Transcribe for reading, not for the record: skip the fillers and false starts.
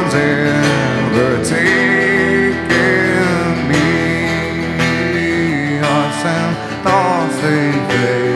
has ever taken me. Hearts and thoughts they fade.